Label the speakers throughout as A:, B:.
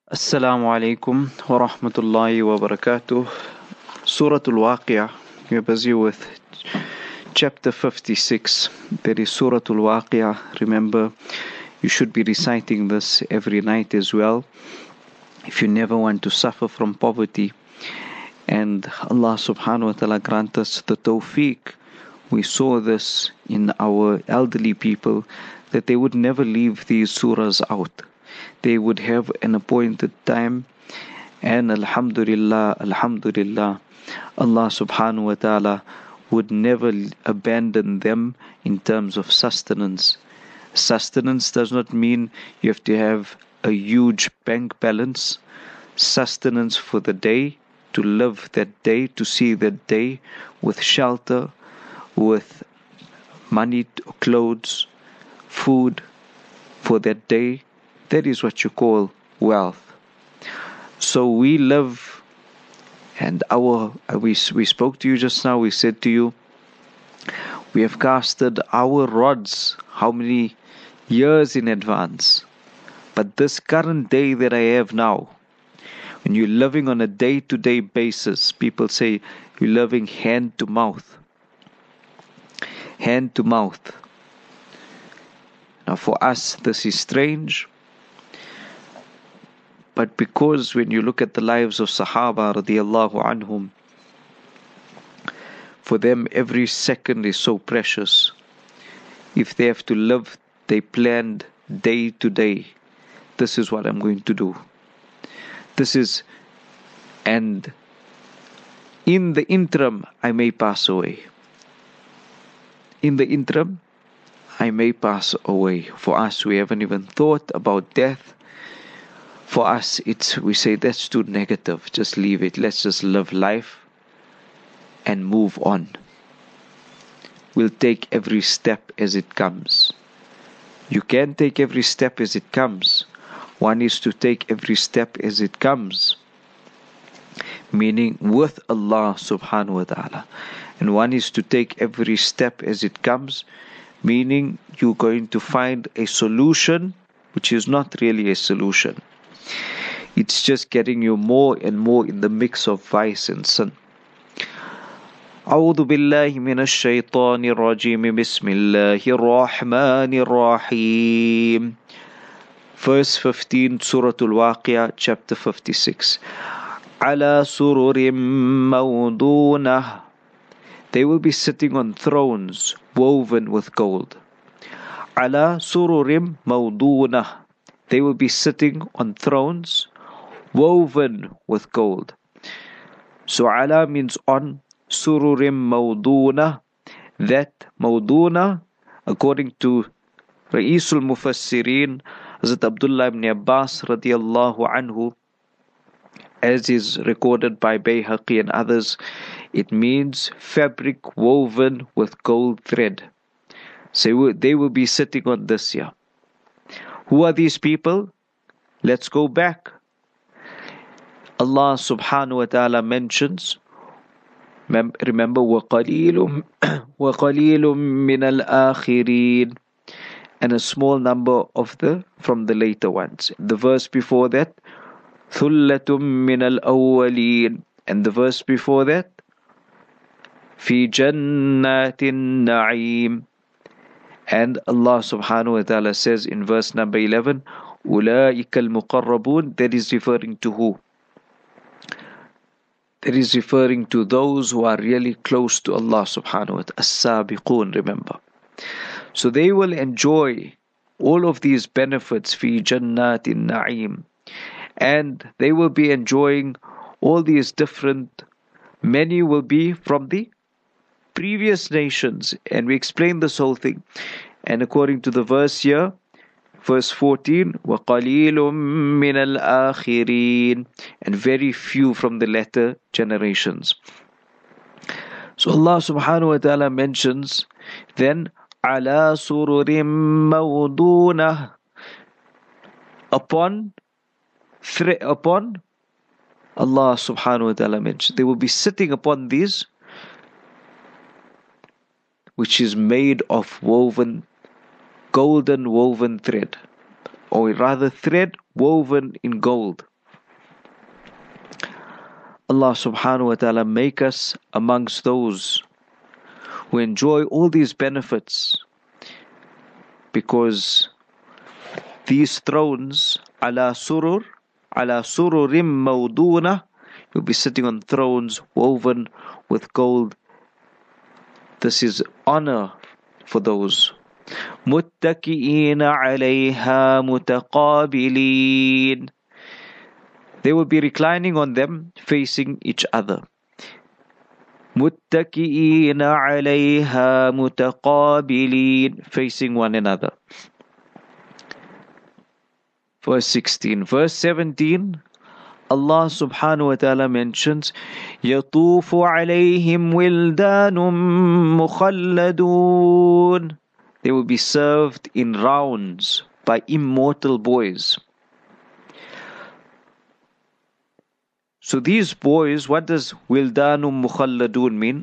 A: Assalamu alaikum wa rahmatullahi wa barakatuh. Surah Al-Waqi'ah. We're busy with chapter 56. That is Surah Al-Waqi'ah. Remember, you should be reciting this every night as well if you never want to suffer from poverty. And Allah subhanahu wa ta'ala grant us the tawfiq. We saw this in our elderly people, that they would never leave these surahs out. They would have an appointed time, and alhamdulillah, alhamdulillah, Allah subhanahu wa ta'ala would never abandon them in terms of sustenance. Sustenance does not mean you have to have a huge bank balance. Sustenance for the day, to live that day, to see that day with shelter, with money, clothes, food for that day. That is what you call wealth. So we live, and we spoke to you just now. We said to you, we have casted our rods how many years in advance. But this current day that I have now, when you're living on a day-to-day basis, people say you're living hand to mouth. Hand to mouth. Now for us, this is strange. But because when you look at the lives of Sahaba radiallahu anhum, for them every second is so precious. If they have to live, they planned day to day. This is what I'm going to do. And in the interim, I may pass away. In the interim, I may pass away. For us, we haven't even thought about death. For us, we say that's too negative. Just leave it. Let's just live life and move on. We'll take every step as it comes. You can take every step as it comes. One is to take every step as it comes, meaning with Allah subhanahu wa ta'ala. And one is to take every step as it comes, meaning you're going to find a solution which is not really a solution. It's just getting you more and more in the mix of vice and sin. أعوذ بالله من الشيطان الرجيم بسم الله الرحمن الرحيم. Verse 15, Surah Al-Waqi'ah, chapter 56. على سرر موضونة. They will be sitting on thrones woven with gold. على سرر موضونة. They will be sitting on thrones woven with gold. So ala means on, sururim mawduna. That mawduna, according to Ra'isul Mufassirin, Hazrat Abdullah ibn Abbas radiallahu anhu, as is recorded by Bayhaqi and others, it means fabric woven with gold thread. So they will be sitting on this here. Who are these people? Let's go back. Allah subhanahu wa ta'ala mentions, remember, وَقَلِيلٌ مِّنَ الْآخِرِينَ, and a small number from the later ones. The verse before that, ثُلَّةٌ مِّنَ الْأَوَّلِينَ, and the verse before that, فِي جَنَّاتِ النَّعِيمِ. And Allah subhanahu wa ta'ala says in verse number 11, أُولَٰئِكَ الْمُقَرَّبُونَ. That is referring to who? That is referring to those who are really close to Allah subhanahu wa ta'ala. As-sabiqun, remember. So they will enjoy all of these benefits, fi jannatin na'im. And they will be enjoying all these many will be from the previous nations. And we explained this whole thing. And according to the verse here, verse 14, وَقَلِيلٌ مِّنَ الْآخِرِينَ, and very few from the latter generations. So Allah subhanahu wa ta'ala mentions then, عَلَى سُرُرٍ مَوْضُونَةٍ, upon Allah subhanahu wa ta'ala mentions, they will be sitting upon these, which is made of golden woven thread, or rather thread woven in gold. Allah subhanahu wa ta'ala make us amongst those who enjoy all these benefits, because these thrones, ala sururim mawduna, you'll be sitting on thrones woven with gold. This is honor for those. متكئين عليها متقابلين. They will be reclining on them, facing each other. متكئين عليها متقابلين, facing one another. Verse 16. Verse 17, Allah subhanahu wa ta'ala mentions, يَطُوفُ عَلَيْهِمْ وِلْدَانٌ مُخَلَّدُونَ. They will be served in rounds by immortal boys. So these boys, what does wildanum mukhalladun mean?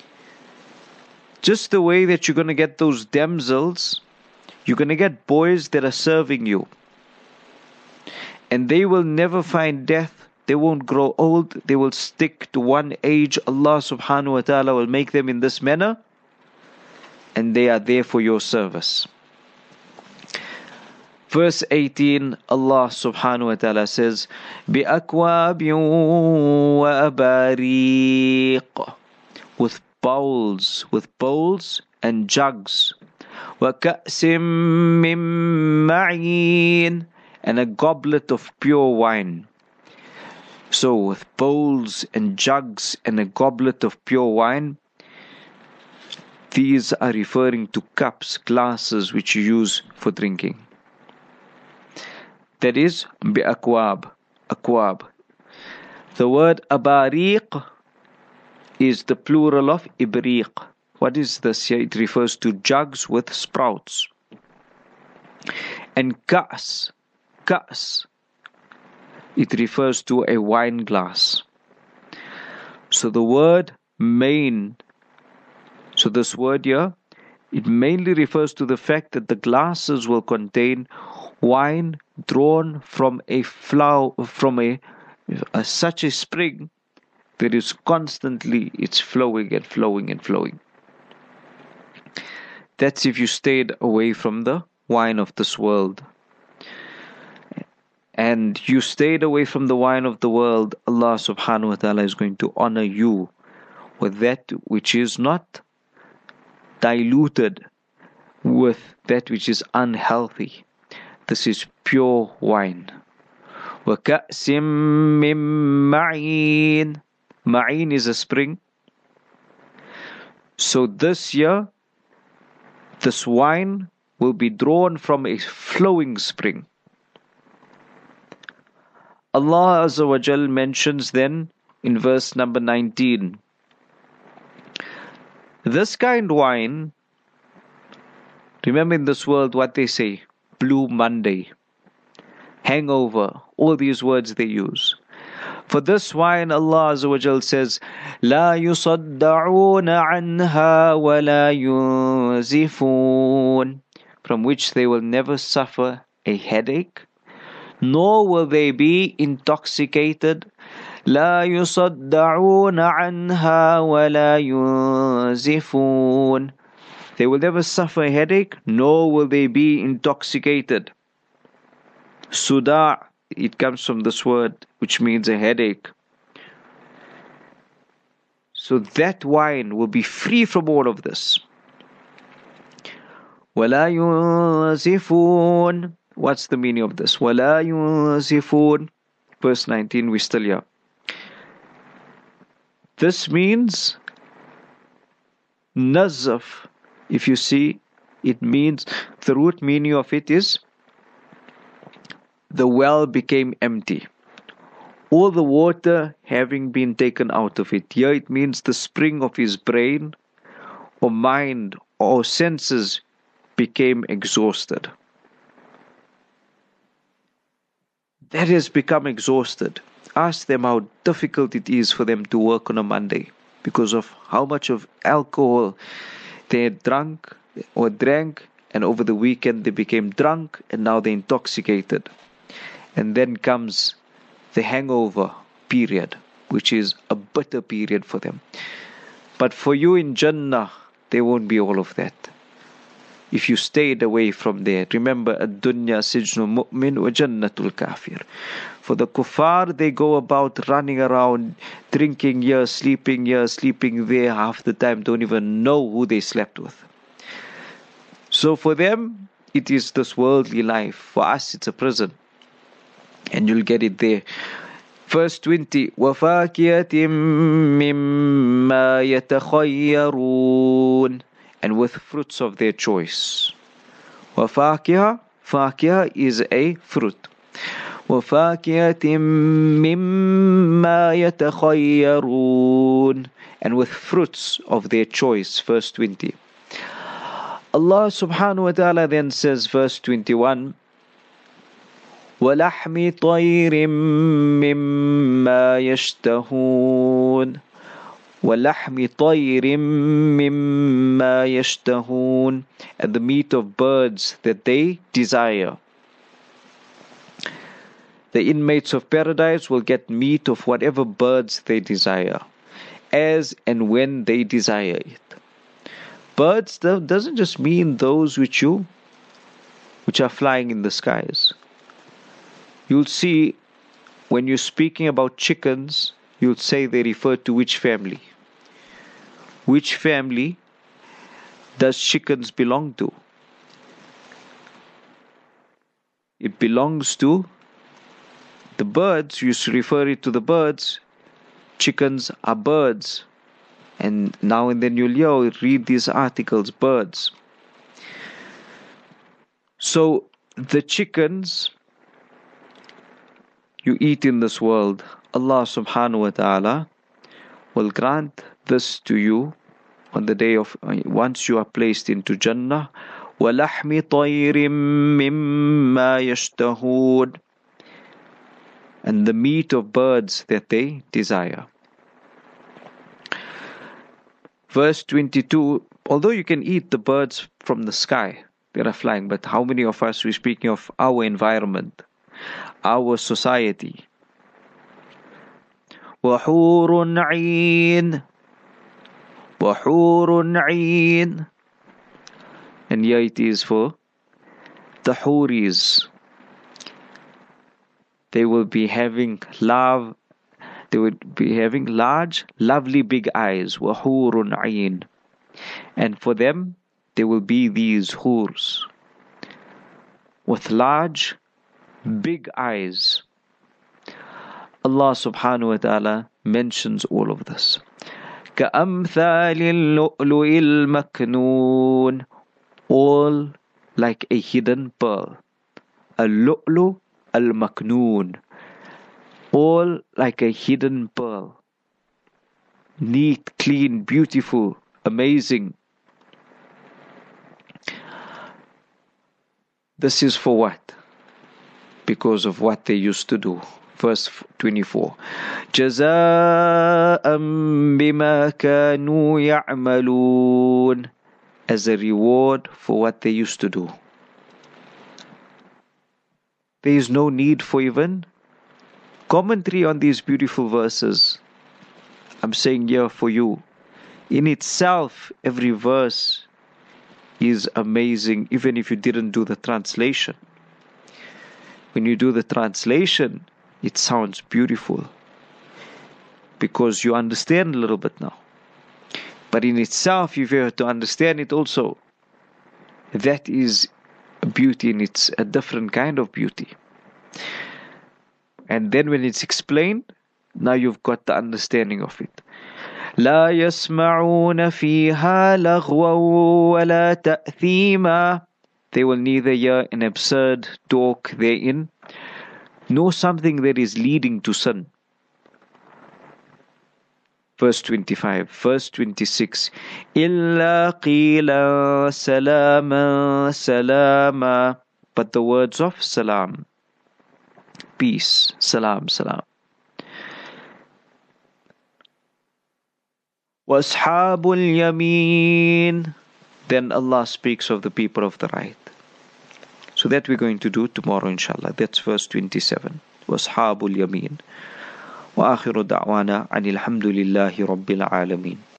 A: Just the way that you're going to get those damsels, you're going to get boys that are serving you. And they will never find death. They won't grow old. They will stick to one age. Allah subhanahu wa ta'ala will make them in this manner. And they are there for your service. Verse 18, Allah subhanahu wa ta'ala says, بِأَكْوَابٍ وَأَبَارِيقٍ, with bowls and jugs. وَكَأْسٍ مِّن مَّعِينٍ, and a goblet of pure wine. So with bowls and jugs and a goblet of pure wine, these are referring to cups, glasses which you use for drinking. That is bi'akwab, akwab. The word abariq is the plural of ibriq. What is this here? It refers to jugs with sprouts. And ka's, it refers to a wine glass. So the word main, so this word here, it mainly refers to the fact that the glasses will contain wine drawn from a flower, from such a spring that is constantly, it's flowing and flowing and flowing. That's if you stayed away from the wine of this world. And you stayed away from the wine of the world, Allah subhanahu wa ta'ala is going to honor you with that which is not diluted with that which is unhealthy. This is pure wine. وَكَأْسٍ مِّن مَّعِينٍ. Ma'in is a spring. So this year, this wine will be drawn from a flowing spring. Allah Azza wa Jal mentions then in verse number 19, this kind wine, remember in this world what they say, Blue Monday, hangover, all these words they use. For this wine, Allah Azza wa Jal says, لا يصدعون عنها ولا ينزفون, from which they will never suffer a headache, nor will they be intoxicated. لا يصدعون عنها ولا ينزفون. They will never suffer a headache, nor will they be intoxicated. Suda', it comes from this word which means a headache. So that wine will be free from all of this. وَلَا يُنزِفُونَ. What's the meaning of this? وَلَا يُنزِفُونَ. Verse 19, we're still here. This means nazaf. If you see, it means, the root meaning of it is, the well became empty. All the water having been taken out of it. Here it means the spring of his brain or mind or senses became exhausted. That has become exhausted. Ask them how difficult it is for them to work on a Monday because of how much of alcohol they had drunk or drank, and over the weekend they became drunk and now they're intoxicated. And then comes the hangover period. which is a bitter period for them. But for you in Jannah, there won't be all of that. If you stayed away from there, remember, ad-dunya sijnul mu'min wa jannatul kafir. For the kuffar, they go about running around, drinking here, sleeping there, half the time don't even know who they slept with. So for them, it is this worldly life. For us, it's a prison. And you'll get it there. Verse 20, وَفَاكِهَةٍ مِّمَّا يَتَخَيَّرُونَ, and with fruits of their choice. وَفَاكِهَةٍ, فَاكِهَةٍ is a fruit. وَفَاكِهَةٍ مِّمَّا يَتَخَيَّرُونَ, and with fruits of their choice. Verse 20. Allah subhanahu wa ta'ala then says, verse 21, وَلَحْمِ طَيْرٍ مِّمَّا يَشْتَهُونَ, وَلَحْمِ طَيْرٍ مِّمَّا يَشْتَهُونَ, and the meat of birds that they desire. The inmates of paradise will get meat of whatever birds they desire, as and when they desire it. Birds doesn't just mean those which are flying in the skies. You'll see when you're speaking about chickens, you'll say they refer to which family. Which family does chickens belong to? It belongs to the birds. You refer it to the birds. Chickens are birds. And now and then you'll read these articles, birds. So the chickens you eat in this world, Allah subhanahu wa ta'ala will grant this to you on the day of, once you are placed into Jannah. وَلَحْمِ طَيْرٍ مِّمَّا يَشْتَهُونَ, and the meat of birds that they desire. Verse 22, although you can eat the birds from the sky that are flying, but how many of us, we're speaking of our environment, our society. وَحُورٌ عِينٌ, وَحُورٌ عِينٌ, and here it is for the Huris. They will be having love. They would be having large, lovely big eyes. وَحُورٌ عِينٌ, and for them there will be these hurs with large, big eyes. Allah subhanahu wa ta'ala mentions all of this. كَأَمْثَالِ اللُّؤْلُؤِ الْمَكْنُونِ, all like a hidden pearl. Al-lu'lu al-maknoon, all like a hidden pearl. Neat, clean, beautiful, amazing. This is for what? Because of what they used to do. Verse 24. جَزَاءً بِمَا كَانُوا يَعْمَلُونَ, as a reward for what they used to do. There is no need for even commentary on these beautiful verses. I'm saying here for you. In itself, every verse is amazing, even if you didn't do the translation. When you do the translation, it sounds beautiful because you understand a little bit now. But in itself, if you have to understand it also, that is a beauty, and it's a different kind of beauty. And then when it's explained, now you've got the understanding of it. لا يسمعون فيها لغوا ولا تأثيما, they will neither hear an absurd talk therein, nor something that is leading to sin. Verse 25, verse 26. إِلَّا قِيلًا سَلَامًا سَلَامًا, but the words of salam, peace, salam, salam. وَأَصْحَابُ الْيَمِينَ, then Allah speaks of the people of the right. So that we're going to do tomorrow inshallah. That's verse 27. وَأَصْحَابُ الْيَمِينَ. وآخر دعوانا عن الحمد لله رب العالمين.